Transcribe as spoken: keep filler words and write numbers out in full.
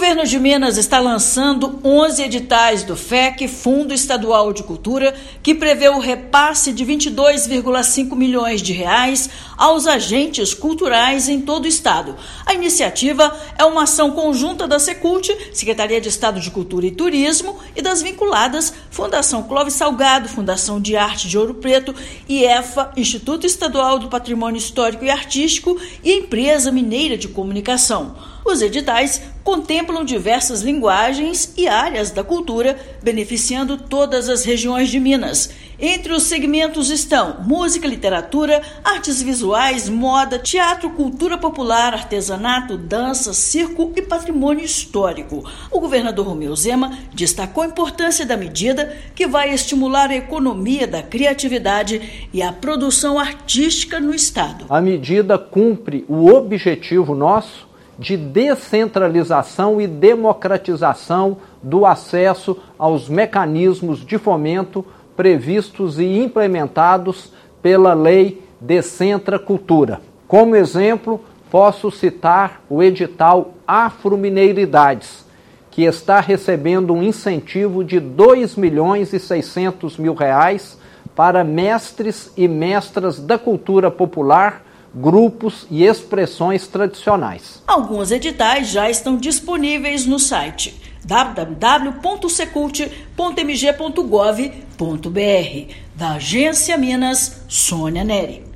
governo de Minas está lançando onze editais do F E C, Fundo Estadual de Cultura, que prevê o repasse de vinte e dois vírgula cinco milhões de reais aos agentes culturais em todo o estado. A iniciativa é uma ação conjunta da Secult, Secretaria de Estado de Cultura e Turismo, e das vinculadas Fundação Clóvis Salgado, Fundação de Arte de Ouro Preto, I E F A, Instituto Estadual do Patrimônio Histórico e Artístico e Empresa Mineira de Comunicação. Os editais contemplam diversas linguagens e áreas da cultura, beneficiando todas as regiões de Minas. Entre os segmentos estão música, literatura, artes visuais, moda, teatro, cultura popular, artesanato, dança, circo e patrimônio histórico. O governador Romeu Zema destacou a importância da medida, que vai estimular a economia da criatividade e a produção artística no estado. A medida cumpre o objetivo nosso de descentralização e democratização do acesso aos mecanismos de fomento previstos e implementados pela Lei Descentra Cultura. Como exemplo, posso citar o edital Afromineiridades, que está recebendo um incentivo de dois milhões e seiscentos mil reais para mestres e mestras da cultura popular, grupos e expressões tradicionais. Alguns editais já estão disponíveis no site w w w ponto secult ponto m g ponto gov ponto b r. Da Agência Minas, Sônia Neri.